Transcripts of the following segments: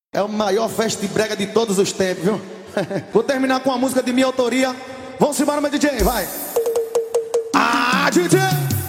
É a maior festa de brega de todos os tempos, viu? Vou terminar com uma música de minha autoria. Vamos embora, meu DJ, vai! Ah, DJ!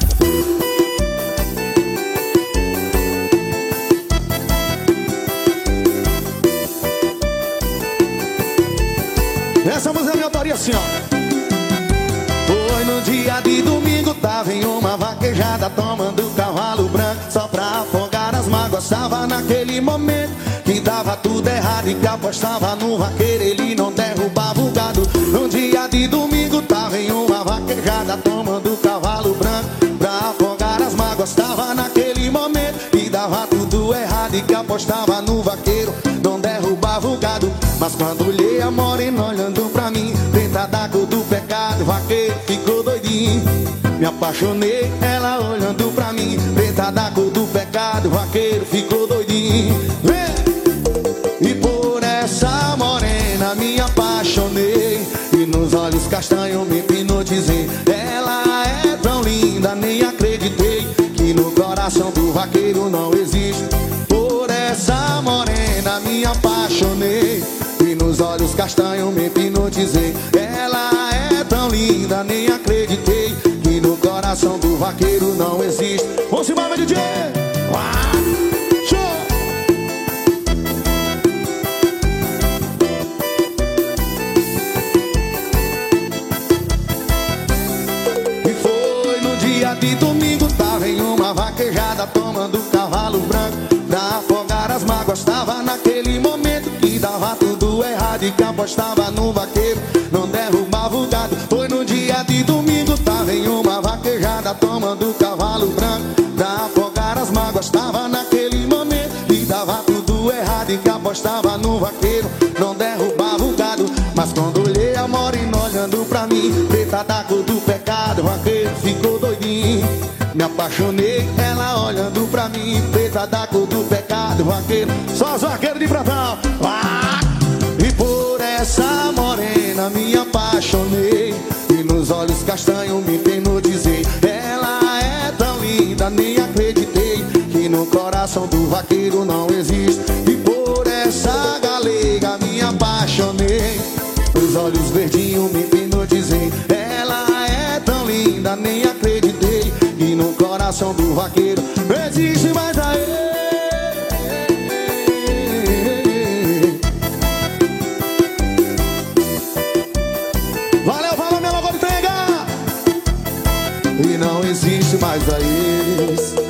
Essa música é minha autoria assim, ó. Foi no dia de domingo, tava em uma vaquejada, tomando cavalo branco só pra afogar as mágoas. Tava naquele momento que dava tudo errado e que apostava no vaqueiro, ele não derrubava o gado. No dia de domingo, tava em uma vaquejada, tomando cavalo branco pra afogar as mágoas. Tava naquele momento que dava tudo errado e que apostava no vaqueiro, não derrubava o gado. Mas quando olhei a morena olhando pra mim, preta da cor do pecado, o vaqueiro ficou doidinho. Me apaixonei, ela olhando pra mim, preta da cor do pecado, o vaqueiro ficou doidinho. E por essa morena me apaixonei, e nos olhos castanhos me hipnotizei. Ela é tão linda, nem acreditei que no coração do vaqueiro não existe. Por essa morena me apaixonei, e nos olhos castanhos me hipnotizei. Ela é tão linda, nem acreditei que no coração do vaqueiro não existe. Vamos embora, DJ! Show! E foi no dia de domingo, tava em uma vaquejada, tomando cavalo branco pra afogar as mágoas. Tava naquele momento que dava tudo errado e que apostava no vaqueiro, não derrubava o gado. Foi no dia de domingo, tava em uma vaquejada, tomando cavalo branco pra afogar as mágoas. Tava naquele momento que dava tudo errado e que apostava no vaqueiro, não derrubava o gado. Mas quando olhei a morena olhando pra mim, preta da cor do pecado, o vaqueiro ficou doidinho. Me apaixonei, ela olhando pra mim, preta da cor do pecado, vaqueiro. Só os vaqueiros de Pratão. E por essa morena me apaixonei, e nos olhos castanhos me hipnotizei. Ela é tão linda, nem acreditei que no coração do vaqueiro não existe. E por essa galega me apaixonei, os olhos verdinhos me hipnotizei. Ela é tão linda, nem acreditei que no coração do vaqueiro não existe mais a ele. Valeu, falou, meu logo de Tenga! E não existe mais a eles.